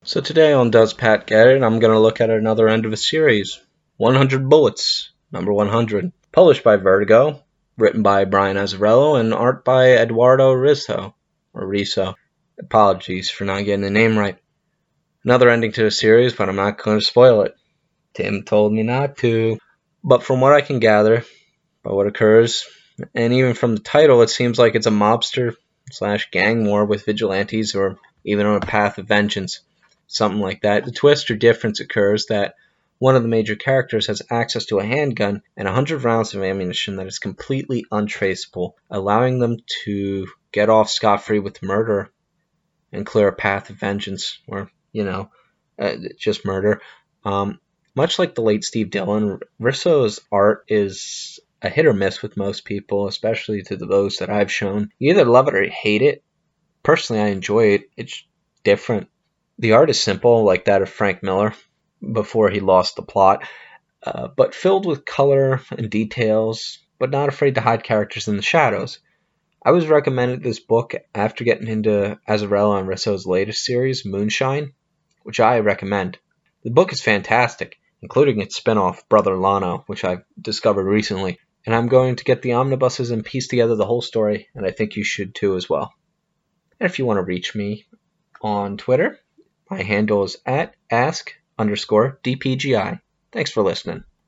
So today on Does Pat Get It, I'm going to look at another end of a series, 100 Bullets, number 100. Published by Vertigo, written by Brian Azzarello, and art by Eduardo Risso. Apologies for not getting the name right. Another ending to the series, but I'm not going to spoil it. Tim told me not to. But from what I can gather, by what occurs, and even from the title, it seems like it's a mobster/gang war with vigilantes or even on a path of vengeance. Something like that. The twist or difference occurs that one of the major characters has access to a handgun and 100 rounds of ammunition that is completely untraceable, allowing them to get off scot-free with murder and clear a path of vengeance, or, just murder. Much like the late Steve Dillon, Risso's art is a hit or miss with most people, especially to those that I've shown. You either love it or hate it. Personally, I enjoy it. It's different. The art is simple, like that of Frank Miller, before he lost the plot, but filled with color and details, but not afraid to hide characters in the shadows. I was recommended this book after getting into Azzarello and Risso's latest series, Moonshine, which I recommend. The book is fantastic, including its spin-off, Brother Lano, which I've discovered recently, and I'm going to get the omnibuses and piece together the whole story, and I think you should too as well. And if you want to reach me on Twitter, my handle is @ask_DPGI. Thanks for listening.